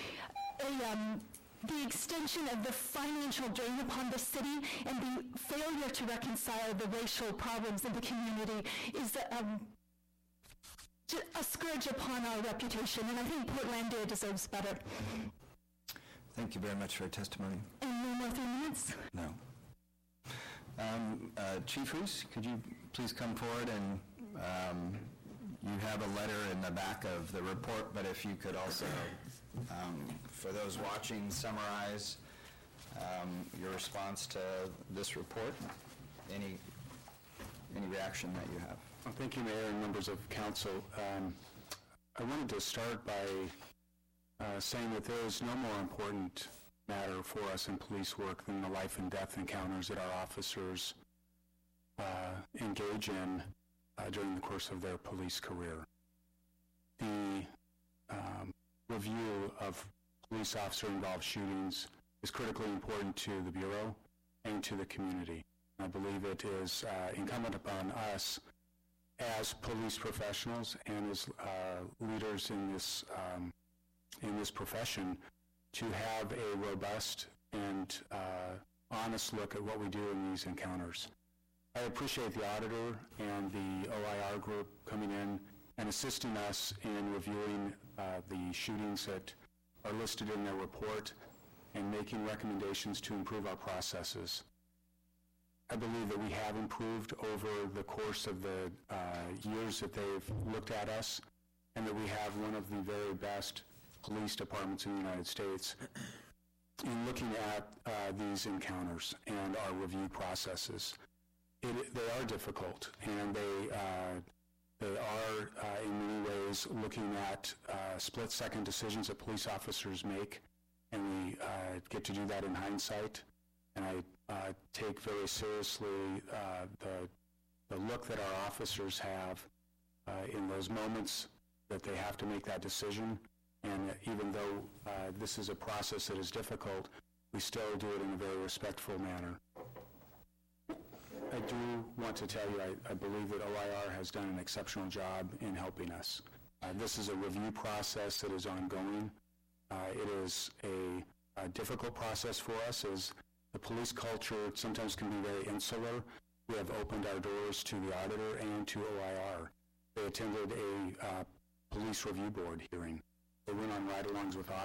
a, a um, the extension of the financial drain upon the city and the failure to reconcile the racial problems in the community is um, a scourge upon our reputation, and I think Portlandia deserves better. Thank you very much for your testimony. And no more three minutes? No. Um, uh, Chief Roos, could you please come forward, and um, you have a letter in the back of the report, but if you could also, um, for those watching, summarize um, your response to this report, any, any reaction that you have. Well, thank you, Mayor and members of council. Um, I wanted to start by uh, saying that there is no more important matter for us in police work than the life and death encounters that our officers uh, engage in uh, during the course of their police career. The um, review of police officer-involved shootings is critically important to the Bureau and to the community. I believe it is uh, incumbent upon us as police professionals and as uh, leaders in this um, in this profession to have a robust and uh, honest look at what we do in these encounters. I appreciate the auditor and the O I R group coming in and assisting us in reviewing uh, the shootings that are listed in their report and making recommendations to improve our processes. I believe that we have improved over the course of the uh, years that they've looked at us, and that we have one of the very best police departments in the United States in looking at uh, these encounters and our review processes. It, they are difficult, and they, uh, they are, uh, in many ways, looking at uh, split-second decisions that police officers make, and we uh, get to do that in hindsight. And I uh, take very seriously uh, the, the look that our officers have uh, in those moments that they have to make that decision. And even though uh, this is a process that is difficult, we still do it in a very respectful manner. I do want to tell you, I, I believe that O I R has done an exceptional job in helping us. Uh, This is a review process that is ongoing. Uh, It is a a difficult process for us, as the police culture sometimes can be very insular. We have opened our doors to the auditor and to O I R. They attended a uh, police review board hearing. They went on ride-alongs with officers